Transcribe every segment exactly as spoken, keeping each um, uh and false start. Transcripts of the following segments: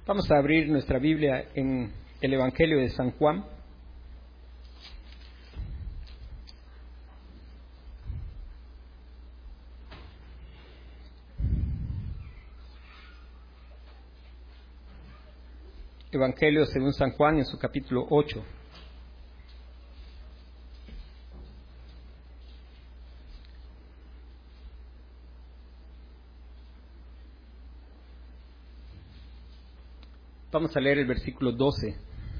Vamos a abrir nuestra Biblia en el Evangelio de San Juan. Evangelio según San Juan en su capítulo ocho. Vamos a leer el versículo doce.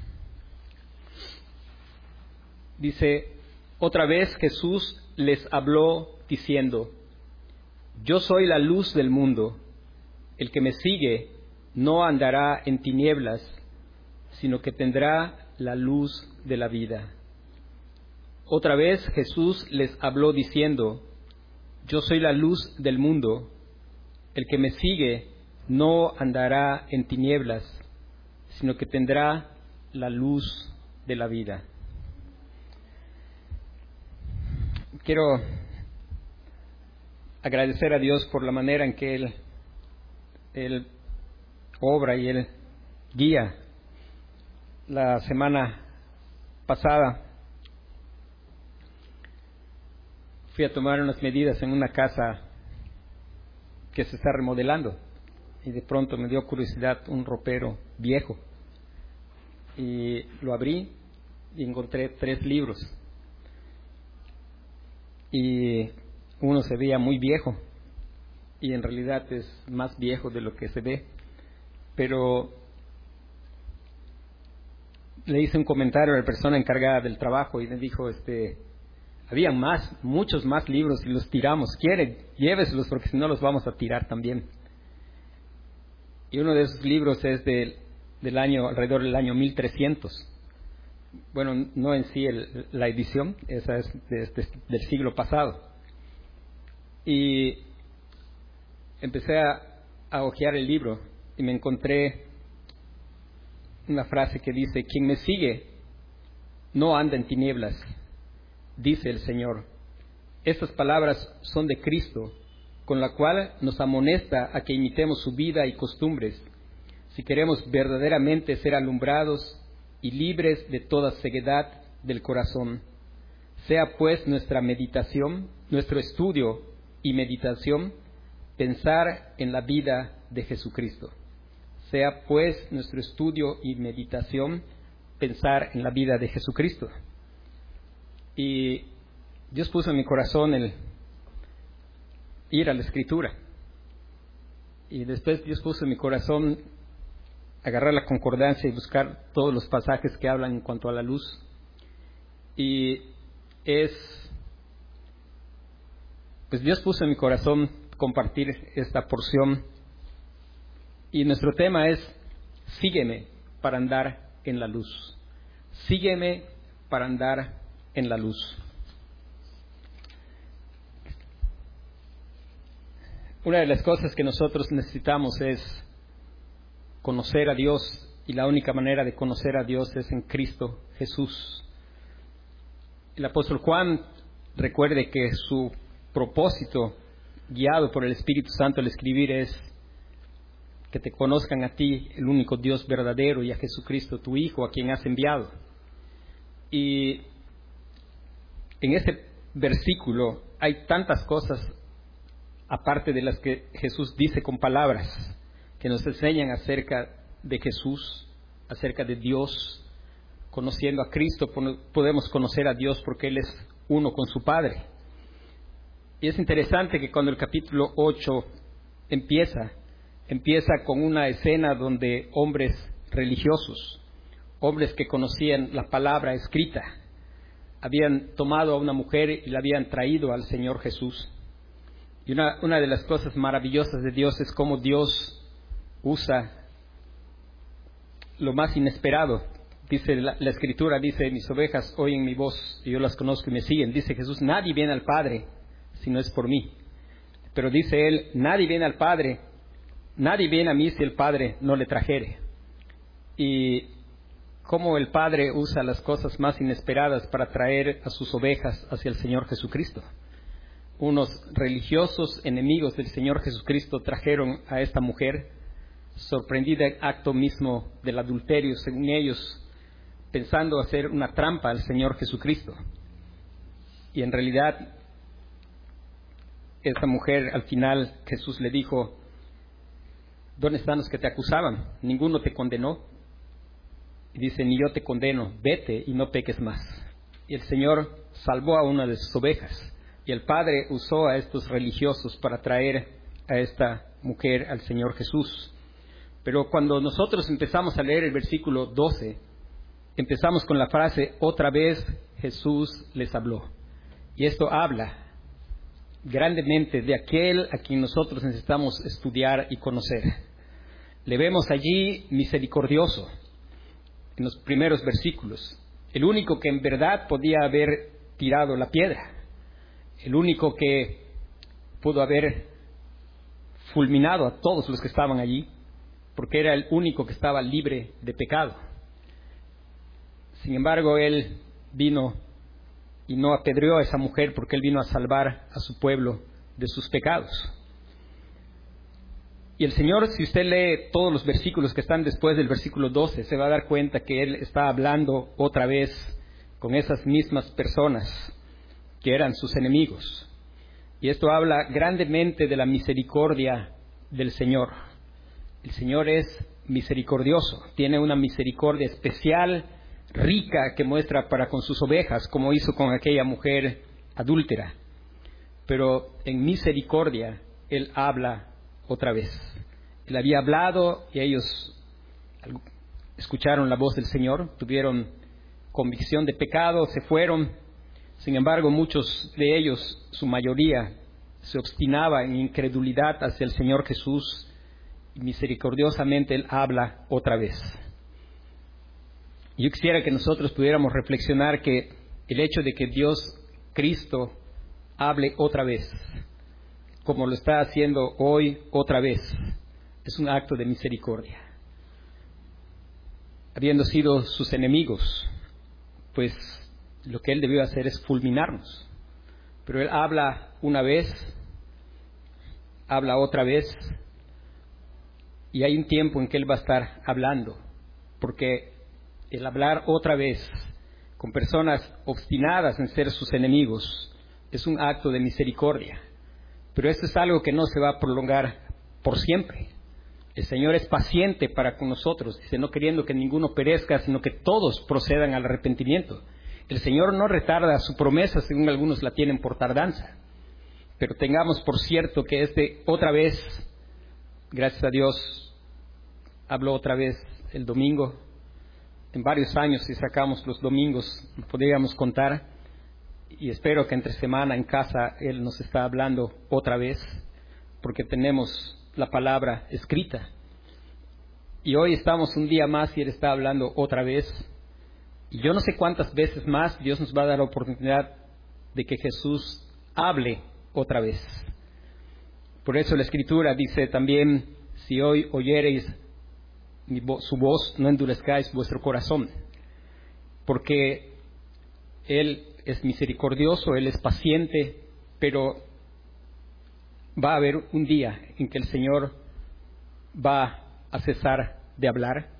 Dice: otra vez Jesús les habló diciendo: yo soy la luz del mundo. El que me sigue no andará en tinieblas, sino que tendrá la luz de la vida. Otra vez Jesús les habló diciendo: yo soy la luz del mundo. El que me sigue no andará en tinieblas, sino que tendrá la luz de la vida. Quiero agradecer a Dios por la manera en que Él, Él obra y Él guía. La semana pasada fui a tomar unas medidas en una casa que se está remodelando y de pronto me dio curiosidad un ropero viejo y lo abrí y encontré tres libros y uno se veía muy viejo y en realidad es más viejo de lo que se ve, pero le hice un comentario a la persona encargada del trabajo y me dijo, este, había más, muchos más libros y los tiramos. ¿Quiere? Lléveselos porque si no los vamos a tirar también. Y uno de esos libros es de, del año, alrededor del año mil trescientos. Bueno, no en sí el, la edición, esa es de, de, del siglo pasado. Y empecé a, a hojear el libro y me encontré una frase que dice: quien me sigue no anda en tinieblas, dice el Señor. Estas palabras son de Cristo, con la cual nos amonesta a que imitemos su vida y costumbres, si queremos verdaderamente ser alumbrados y libres de toda ceguedad del corazón. Sea pues nuestra meditación, nuestro estudio y meditación, pensar en la vida de Jesucristo. Sea pues nuestro estudio y meditación pensar en la vida de Jesucristo. Y Dios puso en mi corazón el ir a la Escritura. Y después Dios puso en mi corazón agarrar la concordancia y buscar todos los pasajes que hablan en cuanto a la luz. Y es, pues Dios puso en mi corazón compartir esta porción. Y nuestro tema es: sígueme para andar en la luz. Sígueme para andar en la luz. Una de las cosas que nosotros necesitamos es conocer a Dios, y la única manera de conocer a Dios es en Cristo Jesús. El apóstol Juan, recuerde que su propósito, guiado por el Espíritu Santo al escribir, es que te conozcan a ti, el único Dios verdadero, y a Jesucristo, tu Hijo, a quien has enviado. Y en este versículo hay tantas cosas, aparte de las que Jesús dice con palabras, que nos enseñan acerca de Jesús, acerca de Dios. Conociendo a Cristo podemos conocer a Dios porque Él es uno con su Padre. Y es interesante que cuando el capítulo ocho empieza, empieza con una escena donde hombres religiosos, hombres que conocían la palabra escrita, habían tomado a una mujer y la habían traído al Señor Jesús. Y una, una de las cosas maravillosas de Dios es cómo Dios usa lo más inesperado. Dice la, la Escritura, dice: mis ovejas oyen mi voz y yo las conozco y me siguen. Dice Jesús: nadie viene al Padre si no es por mí. Pero dice Él: nadie viene al Padre, nadie viene a mí si el Padre no le trajere. Y cómo el Padre usa las cosas más inesperadas para traer a sus ovejas hacia el Señor Jesucristo. Unos religiosos enemigos del Señor Jesucristo trajeron a esta mujer sorprendida acto mismo del adulterio, según ellos, pensando hacer una trampa al Señor Jesucristo. Y en realidad, esta mujer, al final, Jesús le dijo: ¿dónde están los que te acusaban? ¿Ninguno te condenó? Y dice: ni yo te condeno, vete y no peques más. Y el Señor salvó a una de sus ovejas. Y el Padre usó a estos religiosos para traer a esta mujer al Señor Jesús. Pero cuando nosotros empezamos a leer el versículo doce, empezamos con la frase: otra vez Jesús les habló. Y esto habla grandemente de aquel a quien nosotros necesitamos estudiar y conocer. Le vemos allí misericordioso en los primeros versículos, el único que en verdad podía haber tirado la piedra, el único que pudo haber fulminado a todos los que estaban allí, porque era el único que estaba libre de pecado. Sin embargo, Él vino y no apedreó a esa mujer, porque Él vino a salvar a su pueblo de sus pecados. Y el Señor, si usted lee todos los versículos que están después del versículo doce, se va a dar cuenta que Él está hablando otra vez con esas mismas personas que eran sus enemigos. Y esto habla grandemente de la misericordia del Señor. El Señor es misericordioso, tiene una misericordia especial, rica, que muestra para con sus ovejas, como hizo con aquella mujer adúltera. Pero en misericordia Él habla otra vez. Él había hablado y ellos escucharon la voz del Señor, tuvieron convicción de pecado, se fueron. Sin embargo, muchos de ellos, su mayoría, se obstinaba en incredulidad hacia el Señor Jesús, y misericordiosamente Él habla otra vez. Yo quisiera que nosotros pudiéramos reflexionar que el hecho de que Dios, Cristo, hable otra vez, como lo está haciendo hoy otra vez, es un acto de misericordia. Habiendo sido sus enemigos, pues lo que Él debió hacer es fulminarnos. Pero Él habla una vez, habla otra vez, y hay un tiempo en que Él va a estar hablando, porque el hablar otra vez con personas obstinadas en ser sus enemigos es un acto de misericordia. Pero esto es algo que no se va a prolongar por siempre. El Señor es paciente para con nosotros, dice, no queriendo que ninguno perezca, sino que todos procedan al arrepentimiento. El Señor no retarda su promesa, según algunos la tienen por tardanza. Pero tengamos por cierto que este otra vez, gracias a Dios, habló otra vez el domingo. En varios años, si sacamos los domingos, podríamos contar. Y espero que entre semana en casa Él nos está hablando otra vez, porque tenemos la palabra escrita. Y hoy estamos un día más y Él está hablando otra vez. Y yo no sé cuántas veces más Dios nos va a dar la oportunidad de que Jesús hable otra vez. Por eso la Escritura dice también: si hoy oyereis mi vo- su voz, no endurezcáis vuestro corazón. Porque Él es misericordioso, Él es paciente, pero va a haber un día en que el Señor va a cesar de hablar.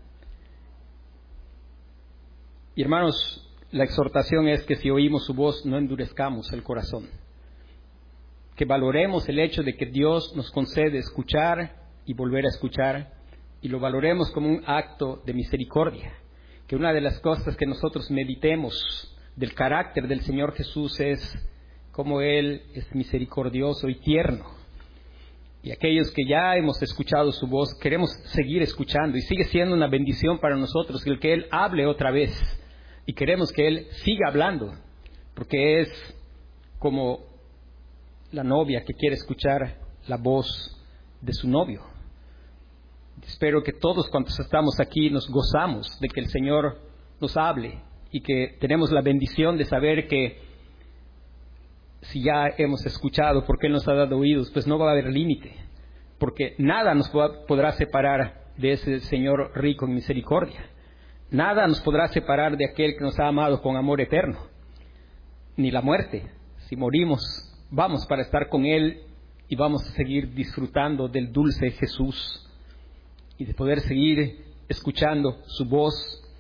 Y hermanos, la exhortación es que si oímos su voz, no endurezcamos el corazón. Que valoremos el hecho de que Dios nos concede escuchar y volver a escuchar, y lo valoremos como un acto de misericordia. Que una de las cosas que nosotros meditemos del carácter del Señor Jesús es cómo Él es misericordioso y tierno. Y aquellos que ya hemos escuchado su voz, queremos seguir escuchando, y sigue siendo una bendición para nosotros el que Él hable otra vez. Y queremos que Él siga hablando, porque es como la novia que quiere escuchar la voz de su novio. Espero que todos cuantos estamos aquí nos gozamos de que el Señor nos hable, y que tenemos la bendición de saber que si ya hemos escuchado, porque Él nos ha dado oídos, pues no va a haber límite, porque nada nos podrá separar de ese Señor rico en misericordia. Nada nos podrá separar de aquel que nos ha amado con amor eterno, ni la muerte. Si morimos, vamos para estar con Él y vamos a seguir disfrutando del dulce Jesús y de poder seguir escuchando su voz.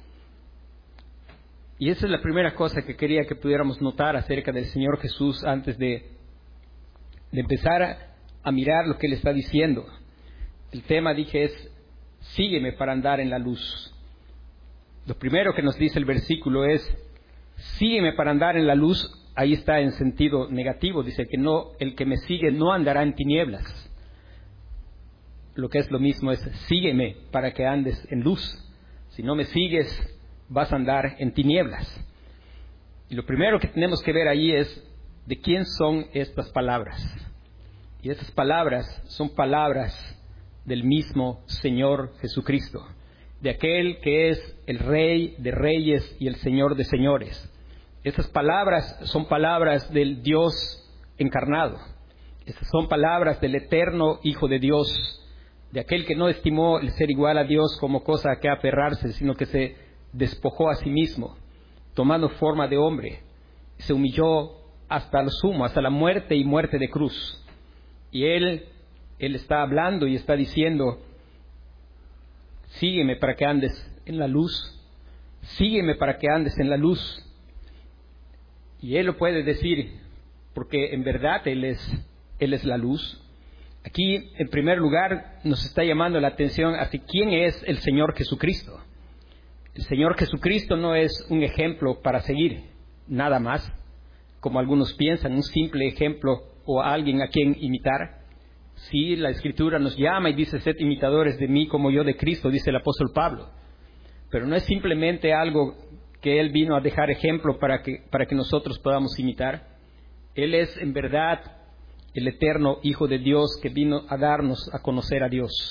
Y esa es la primera cosa que quería que pudiéramos notar acerca del Señor Jesús antes de, de empezar a, a mirar lo que Él está diciendo. El tema, dije, es sígueme para andar en la luz. Lo primero que nos dice el versículo es sígueme para andar en la luz. Ahí está en sentido negativo, dice que no, el que me sigue no andará en tinieblas. Lo que es lo mismo es sígueme para que andes en luz. Si no me sigues, vas a andar en tinieblas. Y lo primero que tenemos que ver ahí es de quién son estas palabras. Y estas palabras son palabras del mismo Señor Jesucristo, de aquel que es el Rey de Reyes y el Señor de Señores. Estas palabras son palabras del Dios encarnado. Estas son palabras del eterno Hijo de Dios, de aquel que no estimó el ser igual a Dios como cosa a que aferrarse, sino que se despojó a sí mismo, tomando forma de hombre. Se humilló hasta lo sumo, hasta la muerte y muerte de cruz. Y Él, Él está hablando y está diciendo, sígueme para que andes en la luz, sígueme para que andes en la luz. Y Él lo puede decir porque en verdad Él es, Él es la luz. Aquí, en primer lugar, nos está llamando la atención hacia quién es el Señor Jesucristo. El Señor Jesucristo no es un ejemplo para seguir, nada más, como algunos piensan, un simple ejemplo o alguien a quien imitar. Sí, la Escritura nos llama y dice, sed imitadores de mí como yo de Cristo, dice el apóstol Pablo. Pero no es simplemente algo que Él vino a dejar ejemplo para que, para que nosotros podamos imitar. Él es en verdad el eterno Hijo de Dios que vino a darnos a conocer a Dios.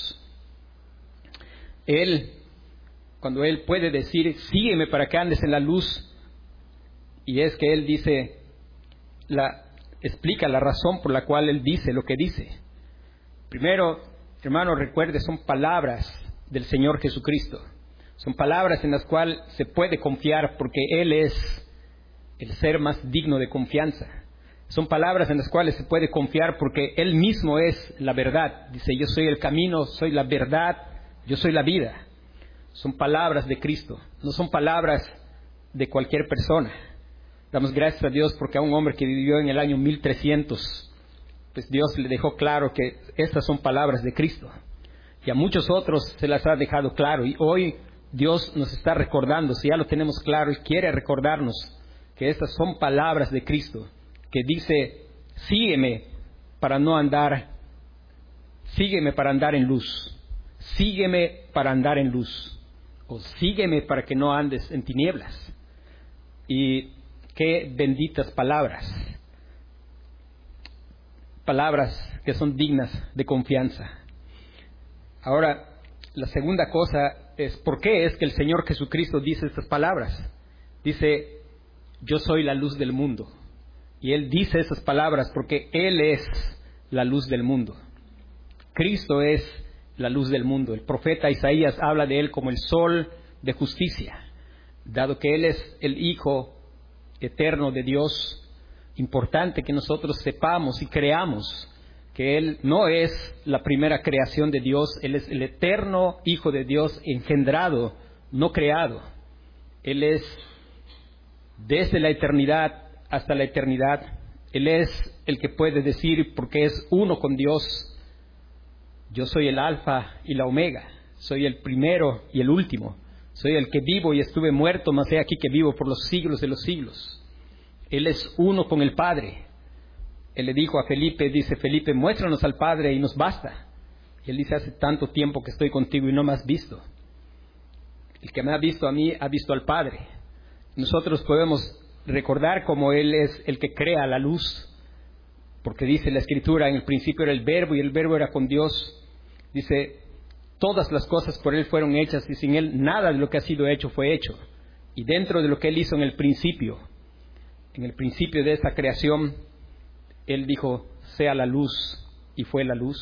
Él, cuando Él puede decir, sígueme para que andes en la luz, y es que Él dice, la, explica la razón por la cual Él dice lo que dice. Primero, hermano, recuerde, son palabras del Señor Jesucristo. Son palabras en las cuales se puede confiar porque Él es el ser más digno de confianza. Son palabras en las cuales se puede confiar porque Él mismo es la verdad. Dice, yo soy el camino, soy la verdad, yo soy la vida. Son palabras de Cristo, no son palabras de cualquier persona. Damos gracias a Dios porque a un hombre que vivió en el año mil trescientos, pues Dios le dejó claro que estas son palabras de Cristo. Y a muchos otros se las ha dejado claro. Y hoy Dios nos está recordando, si ya lo tenemos claro, y quiere recordarnos que estas son palabras de Cristo, que dice, sígueme para no andar, sígueme para andar en luz, sígueme para andar en luz, o sígueme para que no andes en tinieblas. Y qué benditas palabras, palabras que son dignas de confianza. Ahora, la segunda cosa es, ¿por qué es que el Señor Jesucristo dice estas palabras? Dice, yo soy la luz del mundo. Y Él dice esas palabras porque Él es la luz del mundo. Cristo es la luz del mundo. El profeta Isaías habla de Él como el sol de justicia. Dado que Él es el Hijo eterno de Dios, importante que nosotros sepamos y creamos que Él no es la primera creación de Dios, Él es el eterno Hijo de Dios engendrado, no creado. Él es desde la eternidad hasta la eternidad. Él es el que puede decir, porque es uno con Dios, yo soy el alfa y la omega, soy el primero y el último, soy el que vivo y estuve muerto, mas he aquí que vivo por los siglos de los siglos. Él es uno con el Padre. Él le dijo a Felipe, dice, Felipe, muéstranos al Padre y nos basta. Y él dice, hace tanto tiempo que estoy contigo y no me has visto. El que me ha visto a mí, ha visto al Padre. Nosotros podemos recordar cómo Él es el que crea la luz, porque dice la Escritura, en el principio era el Verbo y el Verbo era con Dios. Dice, todas las cosas por Él fueron hechas y sin Él nada de lo que ha sido hecho fue hecho. Y dentro de lo que Él hizo en el principio, en el principio de esta creación, Él dijo, sea la luz, y fue la luz.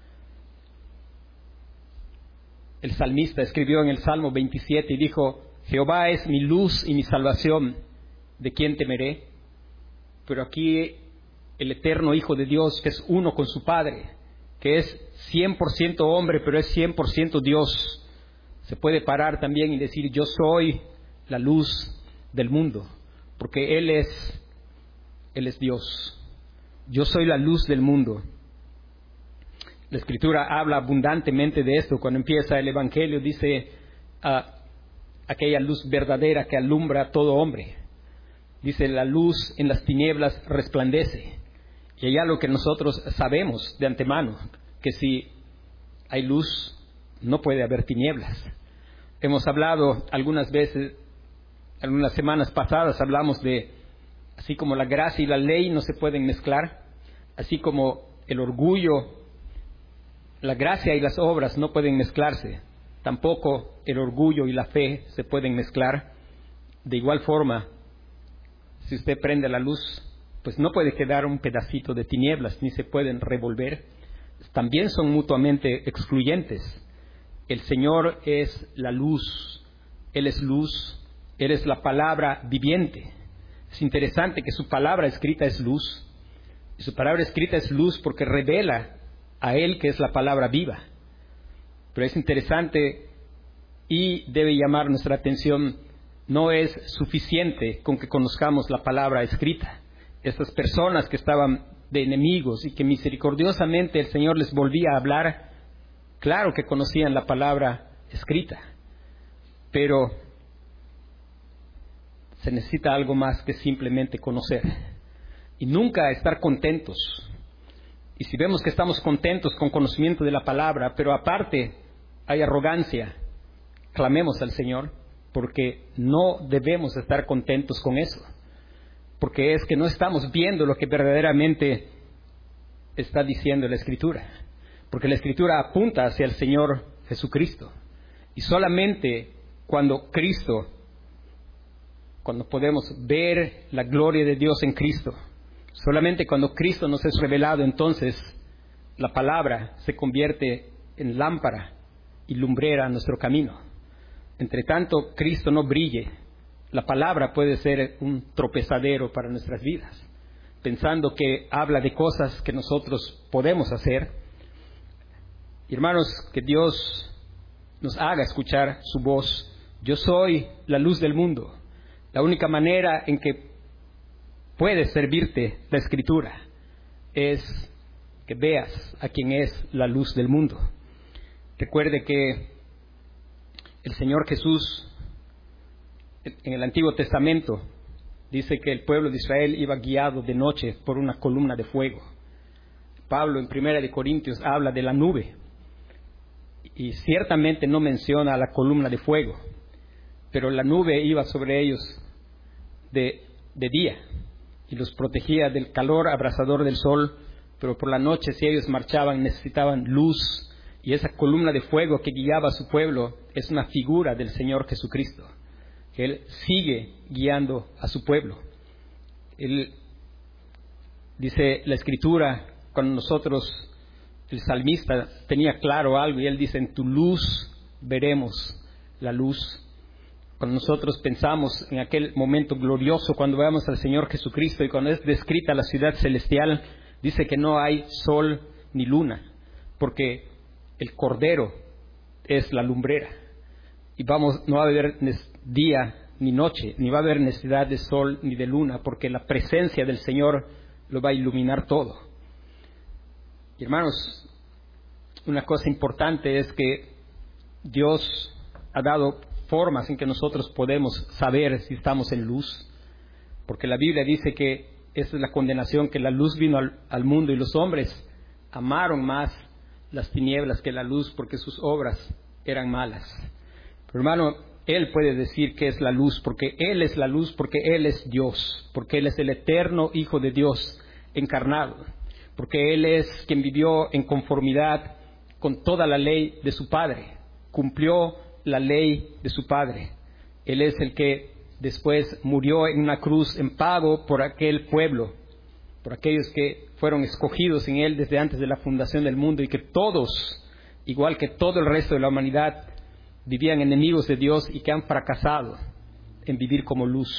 El salmista escribió en el Salmo veintisiete y dijo, Jehová es mi luz y mi salvación, ¿de quién temeré? Pero aquí el eterno Hijo de Dios, que es uno con su Padre, que es cien por ciento hombre, pero es cien por ciento Dios, se puede parar también y decir, yo soy la luz del mundo, porque Él es, Él es Dios. Yo soy la luz del mundo. La Escritura habla abundantemente de esto. Cuando empieza el Evangelio dice, ah, aquella luz verdadera que alumbra a todo hombre. Dice, la luz en las tinieblas resplandece. Y hay algo que nosotros sabemos de antemano, que si hay luz, no puede haber tinieblas. Hemos hablado algunas veces, algunas semanas pasadas, hablamos de, así como la gracia y la ley no se pueden mezclar, así como el orgullo, la gracia y las obras no pueden mezclarse, tampoco el orgullo y la fe se pueden mezclar. De igual forma, si usted prende la luz, pues no puede quedar un pedacito de tinieblas, ni se pueden revolver. También son mutuamente excluyentes. El Señor es la luz, Él es luz, Él es la palabra viviente. Es interesante que su palabra escrita es luz, y su palabra escrita es luz porque revela a Él que es la palabra viva. Pero es interesante y debe llamar nuestra atención, no es suficiente con que conozcamos la palabra escrita. Estas personas que estaban de enemigos y que misericordiosamente el Señor les volvía a hablar, claro que conocían la palabra escrita, pero se necesita algo más que simplemente conocer y nunca estar contentos. Y si vemos que estamos contentos con conocimiento de la palabra, pero aparte hay arrogancia, clamemos al Señor, porque no debemos estar contentos con eso, porque es que no estamos viendo lo que verdaderamente está diciendo la Escritura, porque la Escritura apunta hacia el Señor Jesucristo, y solamente cuando Cristo, cuando podemos ver la gloria de Dios en Cristo, solamente cuando Cristo nos es revelado, entonces la palabra se convierte en lámpara y lumbrera a nuestro camino. Entre tanto Cristo no brille, la palabra puede ser un tropezadero para nuestras vidas, pensando que habla de cosas que nosotros podemos hacer. Y hermanos, que Dios nos haga escuchar su voz. Yo soy la luz del mundo. La única manera en que puede servirte la Escritura es que veas a quien es la luz del mundo. Recuerde que el Señor Jesús en el Antiguo Testamento dice que el pueblo de Israel iba guiado de noche por una columna de fuego. Pablo en Primera de Corintios habla de la nube y ciertamente no menciona a la columna de fuego, pero la nube iba sobre ellos de, de día y los protegía del calor abrasador del sol, pero por la noche si ellos marchaban necesitaban luz, y esa columna de fuego que guiaba a su pueblo es una figura del Señor Jesucristo, que Él sigue guiando a su pueblo. Él, dice la Escritura, cuando nosotros, el salmista tenía claro algo, y él dice, en tu luz veremos la luz. Cuando nosotros pensamos en aquel momento glorioso, cuando veamos al Señor Jesucristo y cuando es descrita la ciudad celestial, dice que no hay sol ni luna, porque el Cordero es la lumbrera. Y vamos, no va a haber día ni noche, ni va a haber necesidad de sol ni de luna, porque la presencia del Señor lo va a iluminar todo. Y hermanos, una cosa importante es que Dios ha dado formas en que nosotros podemos saber si estamos en luz, porque la Biblia dice que esa es la condenación, que la luz vino al, al mundo y los hombres amaron más las tinieblas que la luz porque sus obras eran malas. Pero hermano, Él puede decir que es la luz, porque Él es la luz, porque Él es Dios, porque Él es el eterno Hijo de Dios encarnado, porque Él es quien vivió en conformidad con toda la ley de su Padre, cumplió la ley de su Padre. Él es el que después murió en una cruz en pago por aquel pueblo, por aquellos que fueron escogidos en Él desde antes de la fundación del mundo, y que todos, igual que todo el resto de la humanidad, vivían enemigos de Dios y que han fracasado en vivir como luz,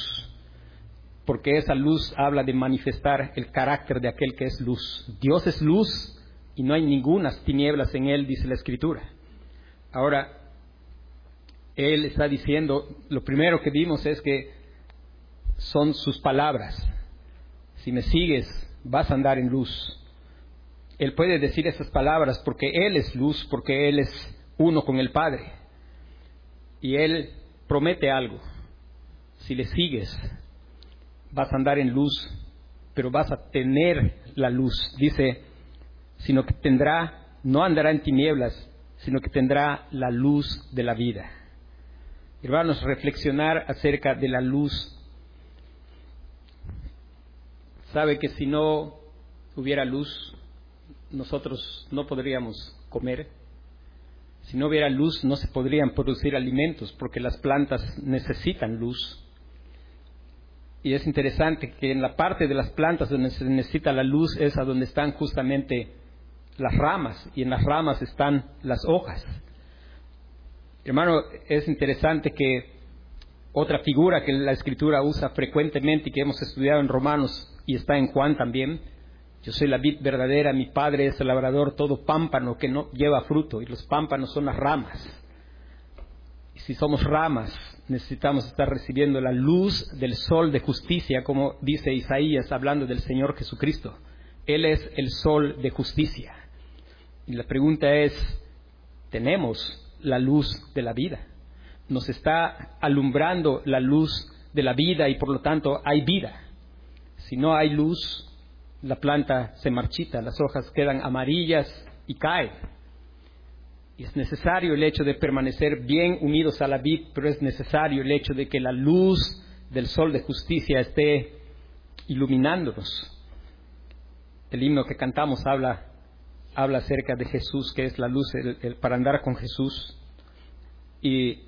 porque esa luz habla de manifestar el carácter de aquel que es luz. Dios es luz y no hay ninguna tinieblas en Él, dice la Escritura. Ahora, Él está diciendo, lo primero que vimos es que son sus palabras. Si me sigues, vas a andar en luz. Él puede decir esas palabras porque Él es luz, porque Él es uno con el Padre. Y Él promete algo. Si le sigues, vas a andar en luz, pero vas a tener la luz. Dice, sino que tendrá, no andará en tinieblas, sino que tendrá la luz de la vida. Hermanos, reflexionar acerca de la luz. Sabe que si no hubiera luz, nosotros no podríamos comer. Si no hubiera luz, no se podrían producir alimentos, porque las plantas necesitan luz. Y es interesante que en la parte de las plantas donde se necesita la luz es a donde están justamente las ramas, y en las ramas están las hojas. Hermano, es interesante que otra figura que la Escritura usa frecuentemente y que hemos estudiado en Romanos y está en Juan también: yo soy la vid verdadera, mi Padre es el labrador, todo pámpano que no lleva fruto, y los pámpanos son las ramas. Y si somos ramas, necesitamos estar recibiendo la luz del sol de justicia, como dice Isaías hablando del Señor Jesucristo. Él es el sol de justicia. Y la pregunta es, ¿tenemos la luz de la vida? Nos está alumbrando la luz de la vida y por lo tanto hay vida. Si no hay luz, la planta se marchita, las hojas quedan amarillas y caen. Y es necesario el hecho de permanecer bien unidos a la vid, pero es necesario el hecho de que la luz del sol de justicia esté iluminándonos. El himno que cantamos habla, habla acerca de Jesús, que es la luz el, el, para andar con Jesús y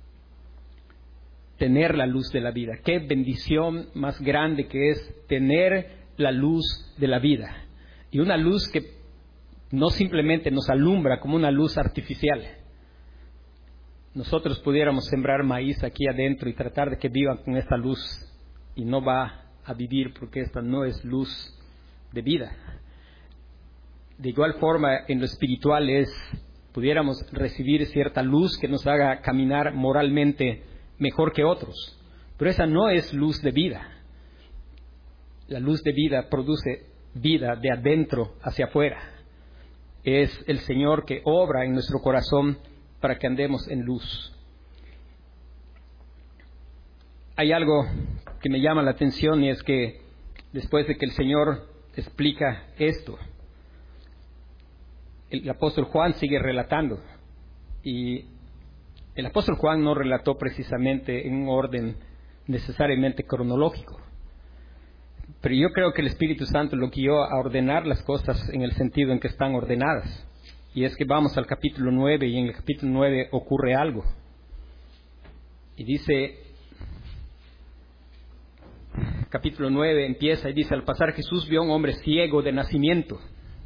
tener la luz de la vida. Qué bendición más grande que es tener la luz de la vida. Y una luz que no simplemente nos alumbra como una luz artificial. Nosotros pudiéramos sembrar maíz aquí adentro y tratar de que vivan con esta luz, y no va a vivir porque esta no es luz de vida. De igual forma, en lo espiritual es, pudiéramos recibir cierta luz que nos haga caminar moralmente mejor que otros, pero esa no es luz de vida. La luz de vida produce vida de adentro hacia afuera. Es el Señor que obra en nuestro corazón para que andemos en luz. Hay algo que me llama la atención, y es que después de que el Señor explica esto, el apóstol Juan sigue relatando, y el apóstol Juan no relató precisamente en un orden necesariamente cronológico, pero yo creo que el Espíritu Santo lo guió a ordenar las cosas en el sentido en que están ordenadas. Y es que vamos al capítulo nueve, y en el capítulo nueve ocurre algo. Y dice, capítulo nueve empieza y dice: al pasar Jesús vio a un hombre ciego de nacimiento.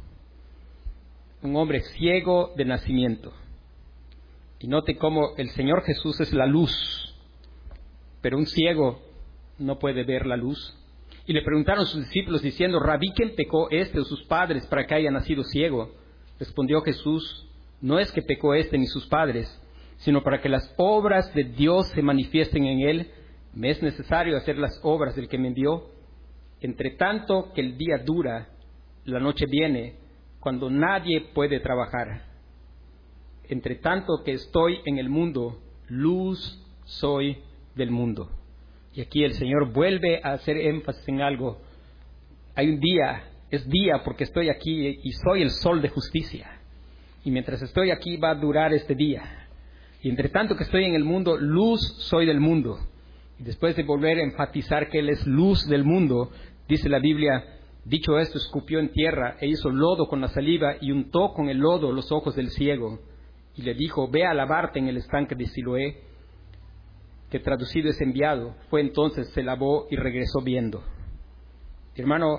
Un hombre ciego de nacimiento. Y note cómo el Señor Jesús es la luz, pero un ciego no puede ver la luz. Y le preguntaron sus discípulos diciendo: Rabí, ¿quién pecó, este o sus padres, para que haya nacido ciego? Respondió Jesús: no es que pecó este ni sus padres, sino para que las obras de Dios se manifiesten en él. Me es necesario hacer las obras del que me envió. Entre tanto que el día dura, la noche viene, cuando nadie puede trabajar. Entre tanto que estoy en el mundo, luz soy del mundo. Y aquí el Señor vuelve a hacer énfasis en algo. Hay un día, es día porque estoy aquí y soy el sol de justicia. Y mientras estoy aquí va a durar este día. Y entre tanto que estoy en el mundo, luz soy del mundo. Y después de volver a enfatizar que Él es luz del mundo, dice la Biblia: dicho esto, escupió en tierra e hizo lodo con la saliva y untó con el lodo los ojos del ciego. Y le dijo: ve a lavarte en el estanque de Siloé, que traducido es enviado. Fue entonces, se lavó y regresó viendo. Hermano,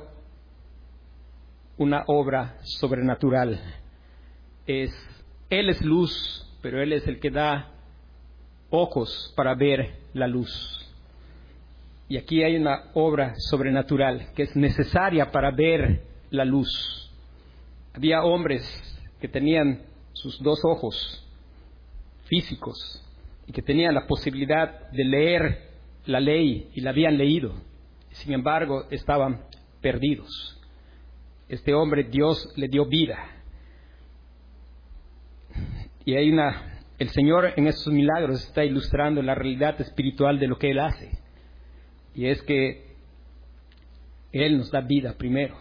una obra sobrenatural. Es, Él es luz, pero Él es el que da ojos para ver la luz. Y aquí hay una obra sobrenatural que es necesaria para ver la luz. Había hombres que tenían sus dos ojos físicos y que tenían la posibilidad de leer la ley y la habían leído. Sin embargo, estaban perdidos. Este hombre, Dios le dio vida. Y hay una, el Señor en estos milagros está ilustrando la realidad espiritual de lo que Él hace. Y es que Él nos da vida primero.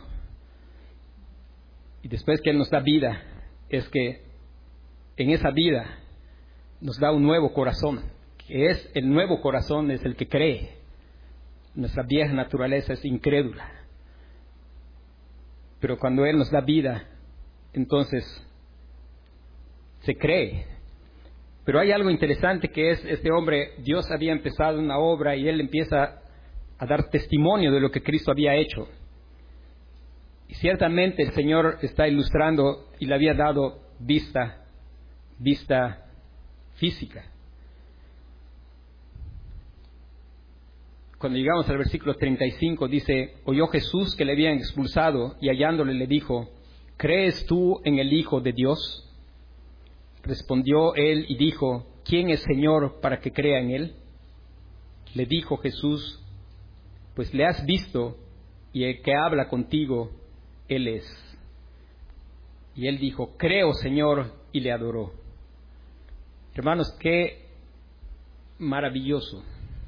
Y después que Él nos da vida, es que en esa vida nos da un nuevo corazón, que es el nuevo corazón, es el que cree. Nuestra vieja naturaleza es incrédula. Pero cuando Él nos da vida, entonces se cree. Pero hay algo interesante que es, este hombre, Dios había empezado una obra y él empieza a dar testimonio de lo que Cristo había hecho. Y ciertamente el Señor está ilustrando y le había dado vista, vista física. Cuando llegamos al versículo treinta y cinco dice, oyó Jesús que le habían expulsado y hallándole le dijo, ¿crees tú en el Hijo de Dios? Respondió él y dijo, ¿quién es Señor para que crea en él? Le dijo Jesús, pues le has visto y el que habla contigo, él es. Y él dijo, creo Señor, y le adoró. Hermanos, qué maravilloso.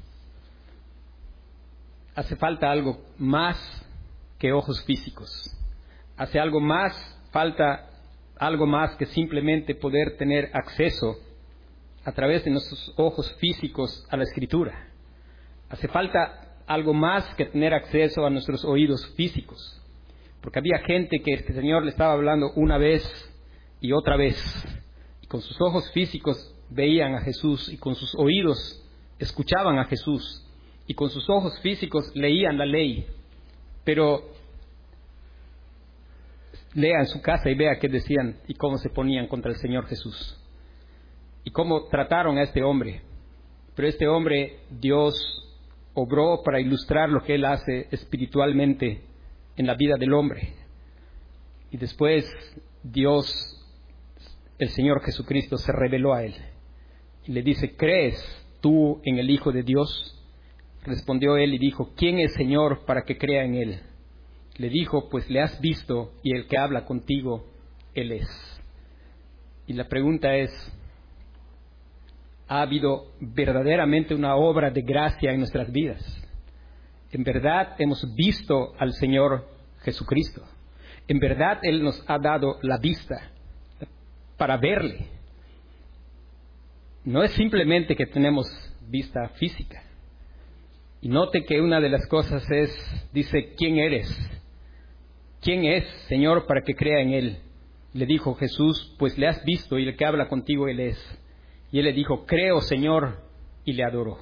Hace falta algo más que ojos físicos. Hace algo más, falta algo más que simplemente poder tener acceso a través de nuestros ojos físicos a la Escritura. Hace falta algo más que tener acceso a nuestros oídos físicos. Porque había gente que el Señor le estaba hablando una vez y otra vez. Y con sus ojos físicos veían a Jesús y con sus oídos escuchaban a Jesús. Y con sus ojos físicos leían la ley. Pero lea en su casa y vea qué decían y cómo se ponían contra el Señor Jesús. Y cómo trataron a este hombre. Pero este hombre, Dios obró para ilustrar lo que Él hace espiritualmente en la vida del hombre. Y después Dios, el Señor Jesucristo, se reveló a él. Y le dice, ¿crees tú en el Hijo de Dios? Respondió él y dijo, ¿quién es Señor para que crea en él? Le dijo, pues le has visto y el que habla contigo, él es. Y la pregunta es, ¿ha habido verdaderamente una obra de gracia en nuestras vidas? En verdad hemos visto al Señor Jesucristo. En verdad Él nos ha dado la vista para verle. No es simplemente que tenemos vista física. Y note que una de las cosas es, dice, ¿quién eres? ¿Quién es, Señor, para que crea en Él? Le dijo Jesús, pues le has visto y el que habla contigo Él es. Y Él le dijo, creo, Señor, y le adoró.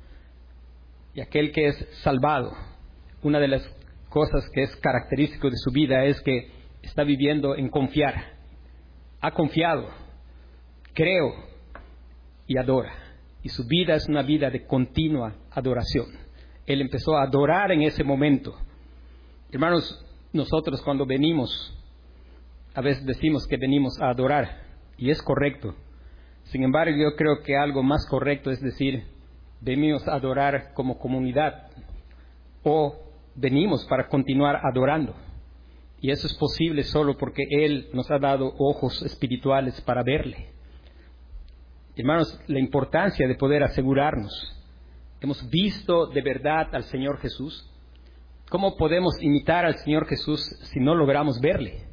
Y aquel que es salvado, una de las cosas que es característico de su vida es que está viviendo en confiar. Ha confiado, creo y adora. Y su vida es una vida de continua adoración. Él empezó a adorar en ese momento. Hermanos, nosotros cuando venimos, a veces decimos que venimos a adorar, y es correcto. Sin embargo, yo creo que algo más correcto es decir, venimos a adorar como comunidad o venimos para continuar adorando. Y eso es posible solo porque Él nos ha dado ojos espirituales para verle. Hermanos, la importancia de poder asegurarnos. ¿Hemos visto de verdad al Señor Jesús? ¿Cómo podemos imitar al Señor Jesús si no logramos verle?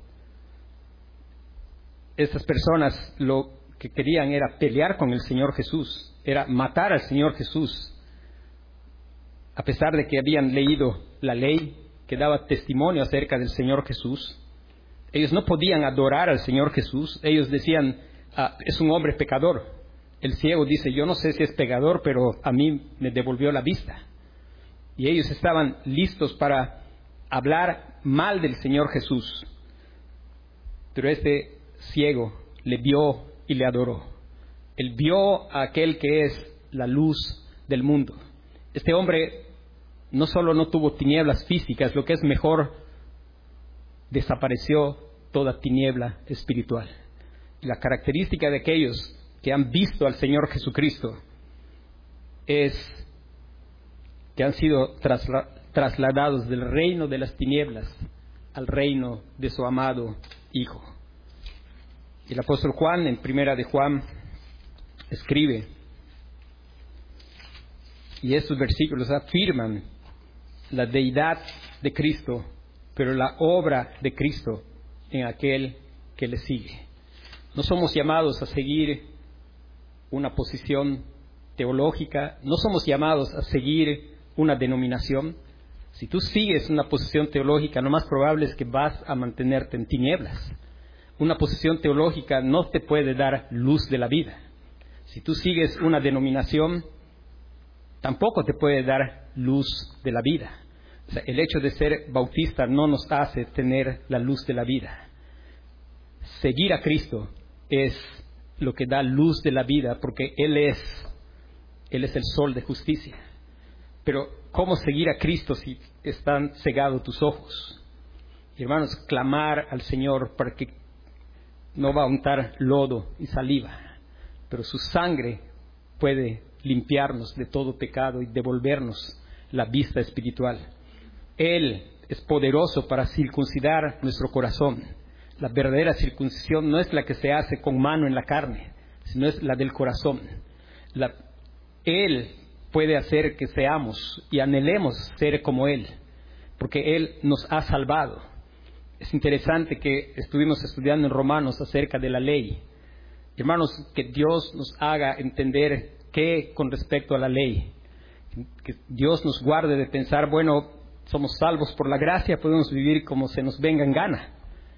Estas personas lo que querían era pelear con el Señor Jesús, era matar al Señor Jesús, a pesar de que habían leído la ley que daba testimonio acerca del Señor Jesús. Ellos no podían adorar al Señor Jesús. Ellos decían, ah, es un hombre pecador. El ciego dice, yo no sé si es pecador, pero a mí me devolvió la vista. Y ellos estaban listos para hablar mal del Señor Jesús. Pero este ciego le vio y le adoró. Él vio a aquel que es la luz del mundo. Este hombre no solo no tuvo tinieblas físicas, lo que es mejor, desapareció toda tiniebla espiritual. Y la característica de aquellos que han visto al Señor Jesucristo es que han sido trasla- trasladados del reino de las tinieblas al reino de su amado Hijo. Y el apóstol Juan, en primera de Juan, escribe, y estos versículos afirman la deidad de Cristo, pero la obra de Cristo en aquel que le sigue. No somos llamados a seguir una posición teológica, no somos llamados a seguir una denominación. Si tú sigues una posición teológica, lo más probable es que vas a mantenerte en tinieblas. Una posición teológica no te puede dar luz de la vida. Si tú sigues una denominación, tampoco te puede dar luz de la vida. O sea, el hecho de ser bautista no nos hace tener la luz de la vida. Seguir a Cristo es lo que da luz de la vida, porque Él es, Él es el sol de justicia. Pero, ¿cómo seguir a Cristo si están cegados tus ojos? Hermanos, clamar al Señor para que no va a untar lodo y saliva, pero su sangre puede limpiarnos de todo pecado y devolvernos la vista espiritual. Él es poderoso para circuncidar nuestro corazón. La verdadera circuncisión no es la que se hace con mano en la carne, sino es la del corazón. La, Él puede hacer que seamos y anhelemos ser como Él, porque Él nos ha salvado. Es interesante que estuvimos estudiando en Romanos acerca de la ley. Hermanos, que Dios nos haga entender que con respecto a la ley, que Dios nos guarde de pensar, bueno, somos salvos por la gracia, podemos vivir como se nos venga en gana.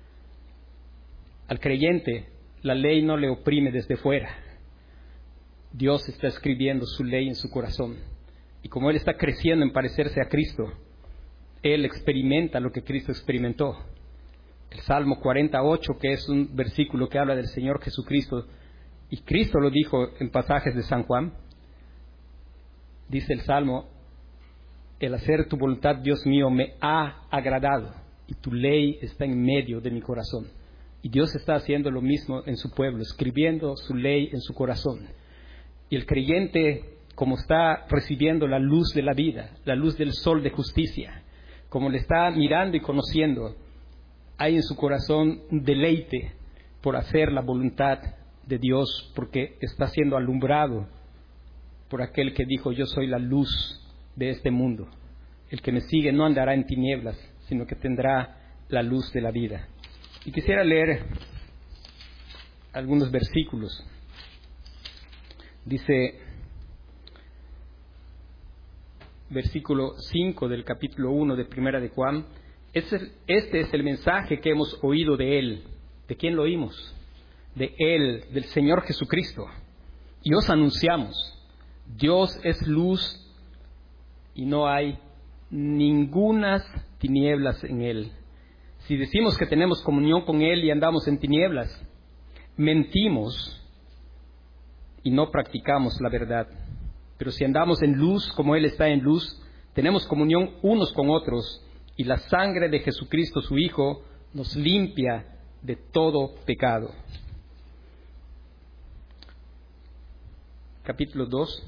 Al creyente, la ley no le oprime desde fuera. Dios está escribiendo su ley en su corazón. Y como Él está creciendo en parecerse a Cristo, Él experimenta lo que Cristo experimentó. El Salmo cuarenta y ocho, que es un versículo que habla del Señor Jesucristo, y Cristo lo dijo en pasajes de San Juan, dice el Salmo, el hacer tu voluntad, Dios mío, me ha agradado, y tu ley está en medio de mi corazón. Y Dios está haciendo lo mismo en su pueblo, escribiendo su ley en su corazón. Y el creyente, como está recibiendo la luz de la vida, la luz del sol de justicia, como le está mirando y conociendo, hay en su corazón un deleite por hacer la voluntad de Dios, porque está siendo alumbrado por aquel que dijo, yo soy la luz de este mundo. El que me sigue no andará en tinieblas, sino que tendrá la luz de la vida. Y quisiera leer algunos versículos. Dice, versículo cinco del capítulo uno de Primera de Juan, este, este es el mensaje que hemos oído de Él. ¿De quién lo oímos? De Él, del Señor Jesucristo. Y os anunciamos, Dios es luz y no hay ningunas tinieblas en Él. Si decimos que tenemos comunión con Él y andamos en tinieblas, mentimos y no practicamos la verdad. Pero si andamos en luz como Él está en luz, tenemos comunión unos con otros, y la sangre de Jesucristo su Hijo nos limpia de todo pecado. Capítulo dos.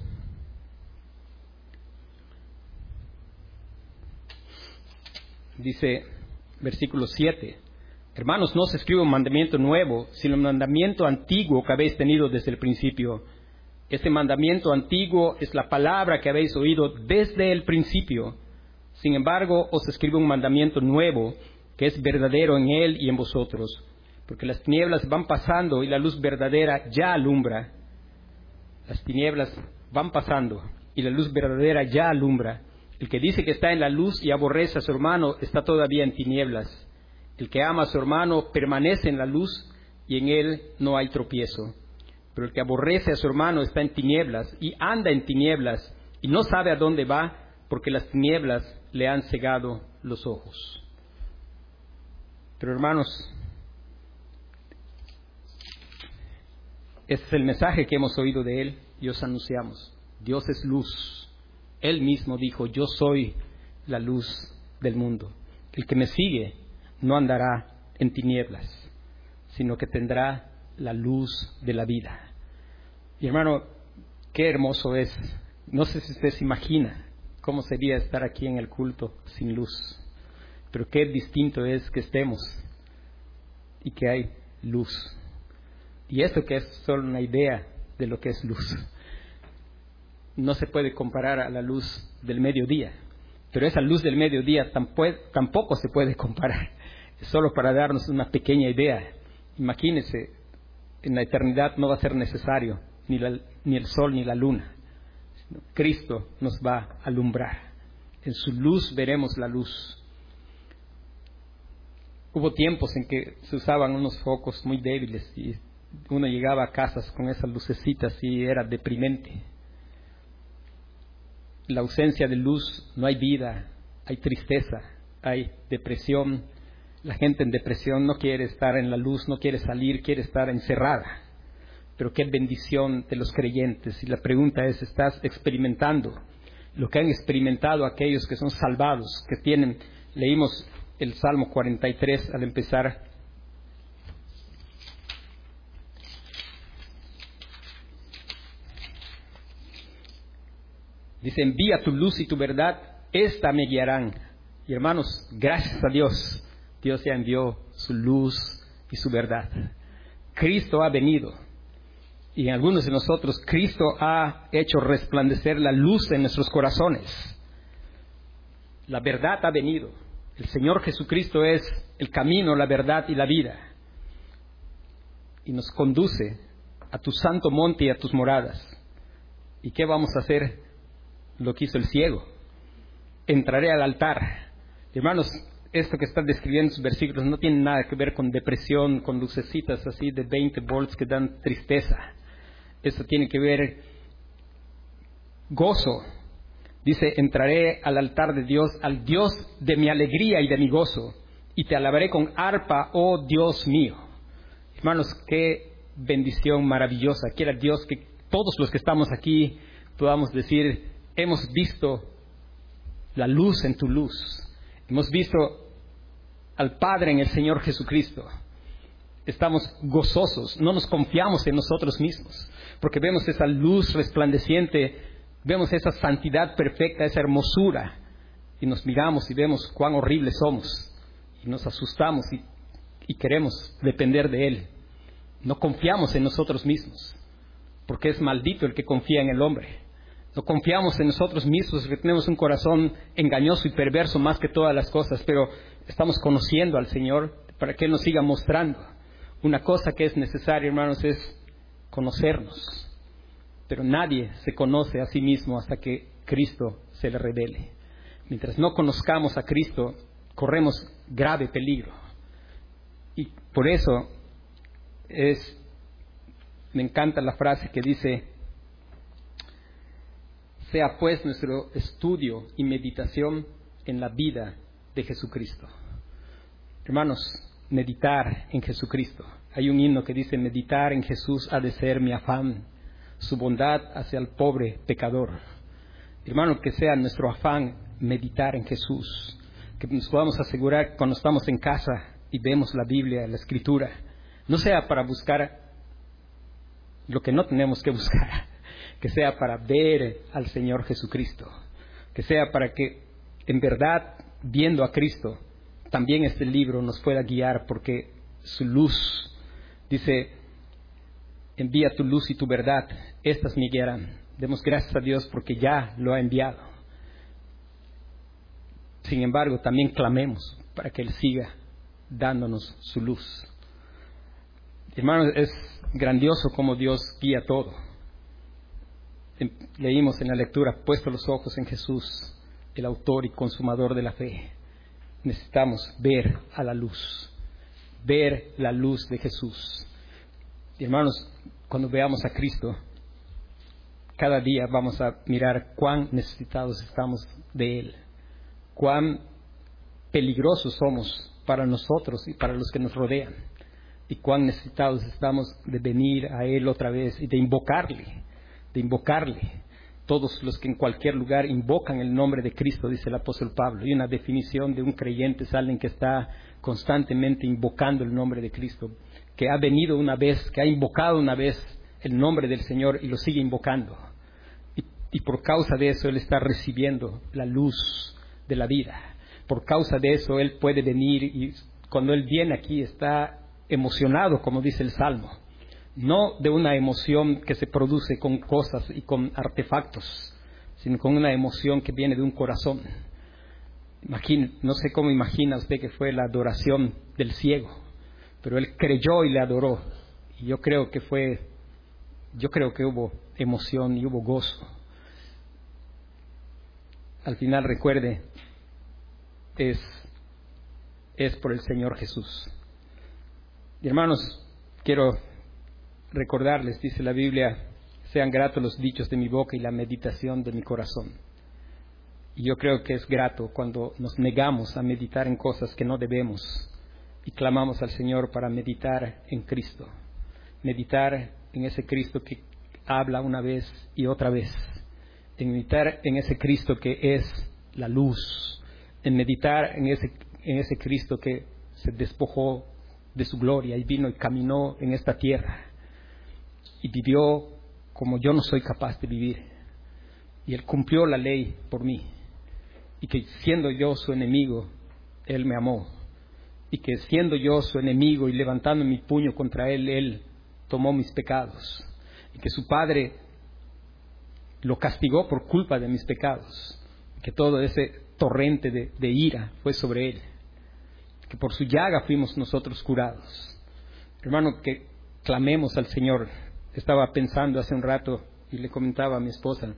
Dice, versículo siete, hermanos, no os escribo un mandamiento nuevo, sino un mandamiento antiguo que habéis tenido desde el principio. Este mandamiento antiguo es la palabra que habéis oído desde el principio. Sin embargo, os escribo un mandamiento nuevo, que es verdadero en Él y en vosotros, porque las tinieblas van pasando y la luz verdadera ya alumbra. Las tinieblas van pasando y la luz verdadera ya alumbra. El que dice que está en la luz y aborrece a su hermano está todavía en tinieblas. El que ama a su hermano permanece en la luz y en él no hay tropiezo. Pero el que aborrece a su hermano está en tinieblas y anda en tinieblas y no sabe a dónde va, porque las tinieblas le han cegado los ojos. Pero hermanos, este es el mensaje que hemos oído de Él y os anunciamos. Dios es luz. Él mismo dijo, yo soy la luz del mundo. El que me sigue no andará en tinieblas, sino que tendrá la luz de la vida. Y hermano, qué hermoso es. No sé si usted se imagina cómo sería estar aquí en el culto sin luz, pero qué distinto es que estemos y que hay luz. Y esto que es solo una idea de lo que es luz, no se puede comparar a la luz del mediodía, pero esa luz del mediodía tampoco se puede comparar. Es solo para darnos una pequeña idea. Imagínense, en la eternidad no va a ser necesario ni, la, ni el sol ni la luna. Cristo nos va a alumbrar. En su luz veremos la luz. Hubo tiempos en que se usaban unos focos muy débiles y uno llegaba a casas con esas lucecitas y era deprimente. La ausencia de luz, no hay vida, hay tristeza, hay depresión. La gente en depresión no quiere estar en la luz, no quiere salir, quiere estar encerrada. Pero qué bendición de los creyentes. Y la pregunta es, ¿estás experimentando lo que han experimentado aquellos que son salvados, que tienen? Leímos el Salmo cuarenta y tres al empezar. Dice, envía tu luz y tu verdad, esta me guiarán. Y hermanos, gracias a Dios, Dios ya envió su luz y su verdad. Cristo ha venido. Y en algunos de nosotros, Cristo ha hecho resplandecer la luz en nuestros corazones. La verdad ha venido. El Señor Jesucristo es el camino, la verdad y la vida. Y nos conduce a tu santo monte y a tus moradas. ¿Y qué vamos a hacer? Lo que hizo el ciego. Entraré al altar. Hermanos, esto que están describiendo sus versículos no tiene nada que ver con depresión, con lucecitas así de veinte volts que dan tristeza. Esto tiene que ver gozo. Dice, entraré al altar de Dios, al Dios de mi alegría y de mi gozo, y te alabaré con arpa, oh Dios mío. Hermanos, qué bendición maravillosa. Quiera Dios que todos los que estamos aquí podamos decir, hemos visto la luz en tu luz. Hemos visto al Padre en el Señor Jesucristo. Estamos gozosos, no nos confiamos en nosotros mismos, porque vemos esa luz resplandeciente, vemos esa santidad perfecta, esa hermosura, y nos miramos y vemos cuán horribles somos, y nos asustamos y, y queremos depender de Él. No confiamos en nosotros mismos, porque es maldito el que confía en el hombre. No confiamos en nosotros mismos, porque tenemos un corazón engañoso y perverso más que todas las cosas, pero estamos conociendo al Señor para que Él nos siga mostrando. Una cosa que es necesaria, hermanos, es conocernos. Pero nadie se conoce a sí mismo hasta que Cristo se le revele. Mientras no conozcamos a Cristo, corremos grave peligro. Y por eso es, me encanta la frase que dice, sea pues nuestro estudio y meditación en la vida de Jesucristo. Hermanos, meditar en Jesucristo. Hay un himno que dice, meditar en Jesús ha de ser mi afán, su bondad hacia el pobre pecador. Hermano, que sea nuestro afán meditar en Jesús, que nos podamos asegurar que cuando estamos en casa y vemos la Biblia, la Escritura, no sea para buscar lo que no tenemos que buscar, que sea para ver al Señor Jesucristo, que sea para que en verdad, viendo a Cristo, también este libro nos pueda guiar, porque su luz, dice, envía tu luz y tu verdad, estas me guiarán. Demos gracias a Dios porque ya lo ha enviado. Sin embargo, también clamemos para que Él siga dándonos su luz. Hermanos, es grandioso cómo Dios guía todo. Leímos en la lectura, puesto los ojos en Jesús, el autor y consumador de la fe. Necesitamos ver a la luz, ver la luz de Jesús. Y hermanos, cuando veamos a Cristo, cada día vamos a mirar cuán necesitados estamos de Él, cuán peligrosos somos para nosotros y para los que nos rodean, y cuán necesitados estamos de venir a Él otra vez y de invocarle, de invocarle. todos los que en cualquier lugar invocan el nombre de Cristo, dice el apóstol Pablo. Y una definición de un creyente es alguien que está constantemente invocando el nombre de Cristo, que ha venido una vez, que ha invocado una vez el nombre del Señor y lo sigue invocando. Y, y por causa de eso Él está recibiendo la luz de la vida. Por causa de eso Él puede venir y cuando Él viene aquí está emocionado, como dice el Salmo. No de una emoción que se produce con cosas y con artefactos, sino con una emoción que viene de un corazón. Imagine, no sé cómo imagina usted que fue la adoración del ciego, pero él creyó y le adoró. Y yo creo que fue, yo creo que hubo emoción y hubo gozo. Al final, recuerde, es, es por el Señor Jesús. Y hermanos, quiero recordarles, dice la Biblia, sean gratos los dichos de mi boca y la meditación de mi corazón. Y yo creo que es grato cuando nos negamos a meditar en cosas que no debemos y clamamos al Señor para meditar en Cristo. Meditar en ese Cristo que habla una vez y otra vez. En meditar en ese Cristo que es la luz. En meditar en ese, en ese Cristo que se despojó de su gloria y vino y caminó en esta tierra. Y vivió como yo no soy capaz de vivir. Y Él cumplió la ley por mí. Y que siendo yo su enemigo, Él me amó. Y que siendo yo su enemigo y levantando mi puño contra Él, Él tomó mis pecados. Y que su Padre lo castigó por culpa de mis pecados. Y que todo ese torrente de, de ira fue sobre Él. Que por su llaga fuimos nosotros curados. Hermano, que clamemos al Señor. Estaba pensando hace un rato y le comentaba a mi esposa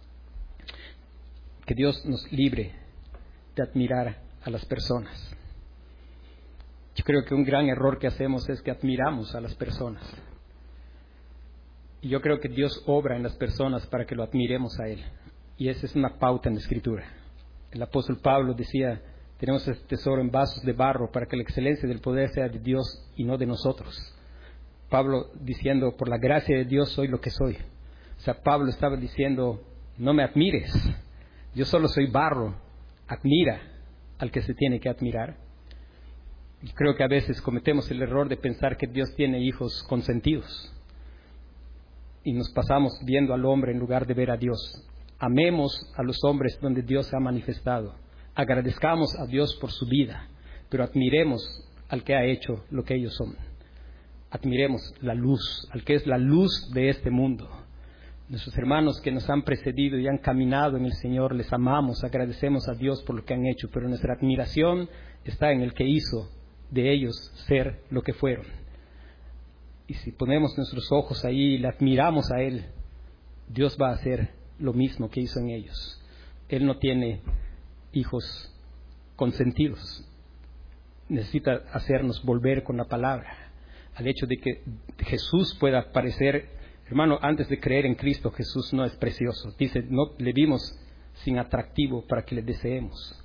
que Dios nos libre de admirar a las personas. Yo creo que un gran error que hacemos es que admiramos a las personas. Y yo creo que Dios obra en las personas para que lo admiremos a Él. Y esa es una pauta en la Escritura. El apóstol Pablo decía, tenemos este tesoro en vasos de barro para que la excelencia del poder sea de Dios y no de nosotros. Pablo diciendo, por la gracia de Dios soy lo que soy. O sea, Pablo estaba diciendo, no me admires, yo solo soy barro, admira al que se tiene que admirar. Y creo que a veces cometemos el error de pensar que Dios tiene hijos consentidos. Y nos pasamos viendo al hombre en lugar de ver a Dios. Amemos a los hombres donde Dios se ha manifestado. Agradezcamos a Dios por su vida, pero admiremos al que ha hecho lo que ellos son. Admiremos la luz, al que es la luz de este mundo. Nuestros hermanos que nos han precedido y han caminado en el Señor, les amamos, agradecemos a Dios por lo que han hecho, pero nuestra admiración está en el que hizo de ellos ser lo que fueron. Y si ponemos nuestros ojos ahí y le admiramos a Él, Dios va a hacer lo mismo que hizo en ellos. Él no tiene hijos consentidos. Necesita hacernos volver con la palabra al hecho de que Jesús pueda aparecer. Hermano, antes de creer en Cristo, Jesús no es precioso. Dice, no le vimos sin atractivo para que le deseemos.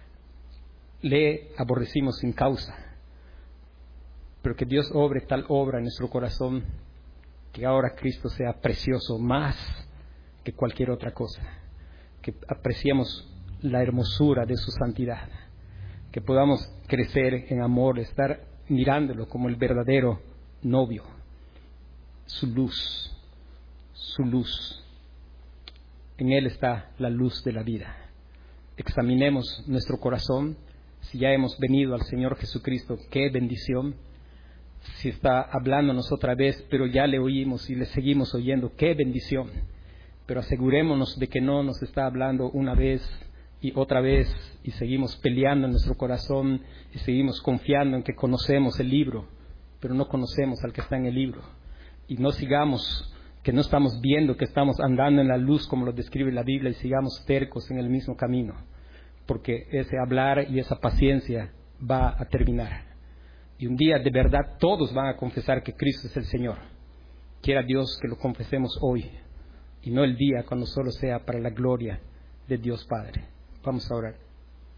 Le aborrecimos sin causa. Pero que Dios obre tal obra en nuestro corazón, que ahora Cristo sea precioso más que cualquier otra cosa. Que apreciemos la hermosura de su santidad. Que podamos crecer en amor, estar mirándolo como el verdadero novio. Su luz, su luz. En Él está la luz de la vida. Examinemos nuestro corazón. Si ya hemos venido al Señor Jesucristo, qué bendición. Si está hablándonos otra vez, pero ya le oímos y le seguimos oyendo, qué bendición. Pero asegurémonos de que no nos está hablando una vez y otra vez y seguimos peleando en nuestro corazón y seguimos confiando en que conocemos el libro, pero no conocemos al que está en el libro. Y no sigamos, que no estamos viendo que estamos andando en la luz como lo describe la Biblia y sigamos tercos en el mismo camino, porque ese hablar y esa paciencia va a terminar. Y un día de verdad todos van a confesar que Cristo es el Señor. Quiera Dios que lo confesemos hoy y no el día cuando solo sea para la gloria de Dios Padre. Vamos a orar.